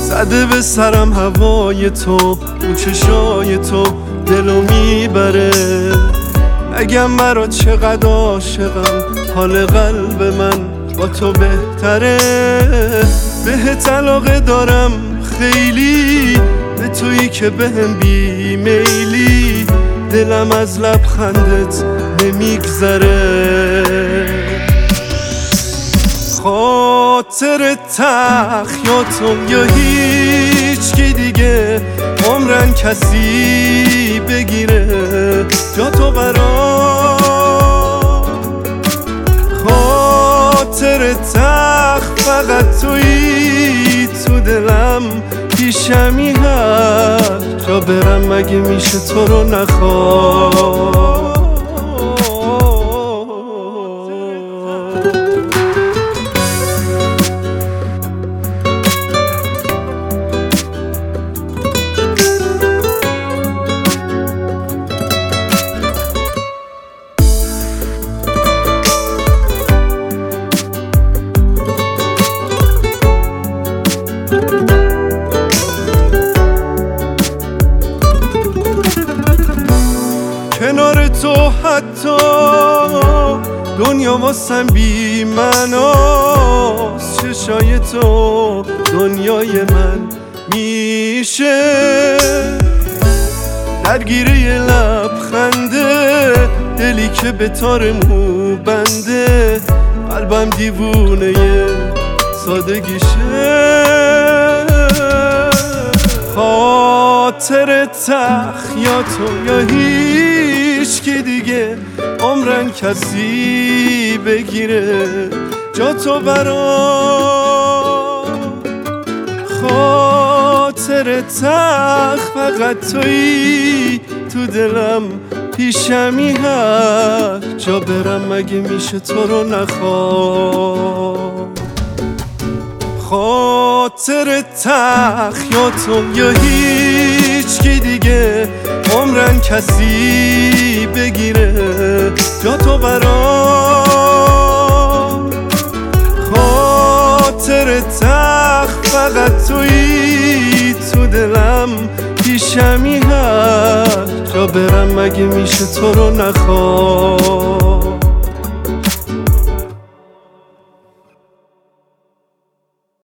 زده به سرم هوای تو، اون چشای تو دلو میبره. نگم مرا چقدر عاشقم، حال قلب من با تو بهتره. بهت علاقه دارم خیلی، به تویی که بهم بیمیلی. دلم از لبخندت نمیگذره. خاطر تخیاتم یا هیچ کی دیگه عمرن کسی بگیره جا تو برام. خاطر تخ فقط تویی تو دلم، پیشمی هر جا برم مگه میشه تو رو نخوام. کنار تو حتی دنیا واسم بی معناست. چشای تو دنیای من میشه، درگیره یه لبخنده. دلی که به تار مو بنده، قلبم دیوونه سادگیشه. خاطر تخیاتو یا هیچ کی دیگه عمرن کسی بگیره جا تو برام. خاطر تخ فقط تویی تو دلم، پیشمی هر جا برم مگه میشه تو رو نخوام. خاطر تخیاتم یا هیچ کی دیگه عمرن کسی بگیره جا تو برام. خاطر تخ فقط تویی تو دلم، پیشمی هر جا برم مگه میشه تو رو نخوام.